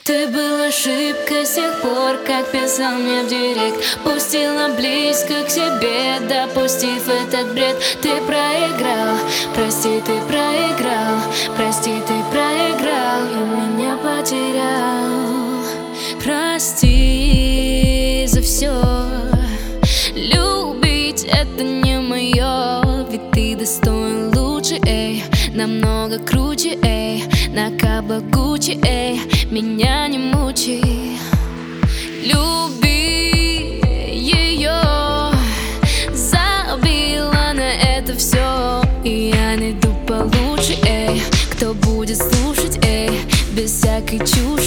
Ты был ошибкой с тех пор, как писал мне в директ. Пустила близко к себе, допустив этот бред. Ты проиграл, прости, ты проиграл. Прости, ты проиграл и меня потерял. Прости за все. Любить это не мое, ведь ты достоин лучше, эй. Намного круче, эй. На каблук Гуччи, эй. Меня не мучи. Люби ее, забила на это все. И я найду получше, эй. Кто будет слушать, эй, без всякой чуши.